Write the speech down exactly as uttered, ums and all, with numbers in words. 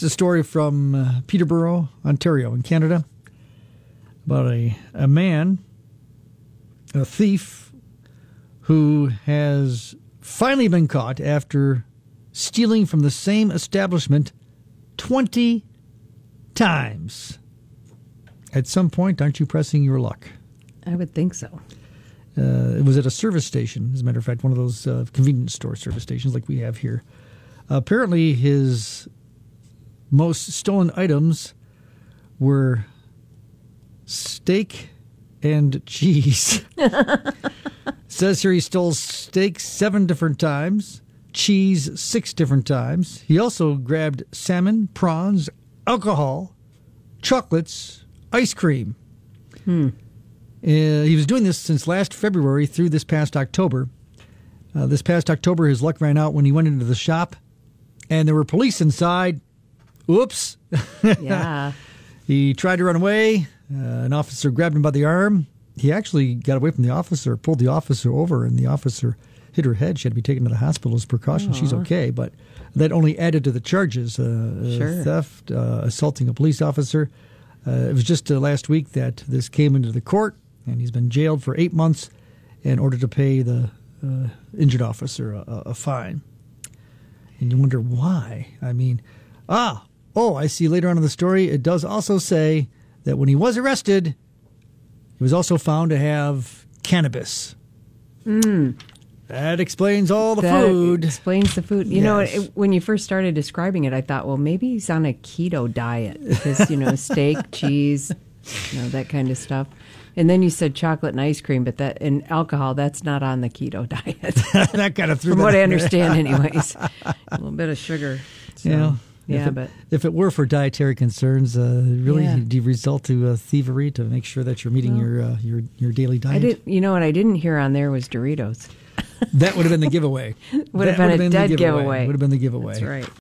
is a story from uh, Peterborough, Ontario, in Canada, about a, a man, a thief, who has finally been caught after stealing from the same establishment twenty times. At some point, aren't you pressing your luck? I would think so. Uh, it was at a service station, as a matter of fact, one of those uh, convenience store service stations like we have here. Uh, apparently, his most stolen items were steak and cheese. Says here he stole steak seven different times, cheese six different times. He also grabbed salmon, prawns, alcohol, chocolates, ice cream. Hmm. Uh, he was doing this since last February through this past October. Uh, this past October, his luck ran out when he went into the shop, and there were police inside. Oops. Yeah. He tried to run away. Uh, an officer grabbed him by the arm. He actually got away from the officer, pulled the officer over, and the officer hit her head. She had to be taken to the hospital as precaution. Aww. She's okay, but that only added to the charges. Uh, sure. uh, theft, uh, assaulting a police officer. Uh, it was just uh, last week that this came into the court, and he's been jailed for eight months in order to pay the uh, injured officer a, a fine. And you wonder why. I mean, ah, oh, I see later on in the story, it does also say that when he was arrested, he was also found to have cannabis. Mm. That explains all the that food. explains the food. You yes. know, it, when you first started describing it, I thought, well, maybe he's on a keto diet because, you know, steak, cheese, you know, that kind of stuff. And then you said chocolate and ice cream, but that and alcohol, that's not on the keto diet. That kind of threw From that what I there. understand, anyways. A little bit of sugar. So, yeah. Yeah, if it, but if it were for dietary concerns, uh, really Yeah. do result to uh, thievery to make sure that you're meeting Well, your uh, your your daily diet. I did. You know what I didn't hear on there was Doritos. That would have been the giveaway. Would have That been a the dead giveaway. Would have been the giveaway. That's right.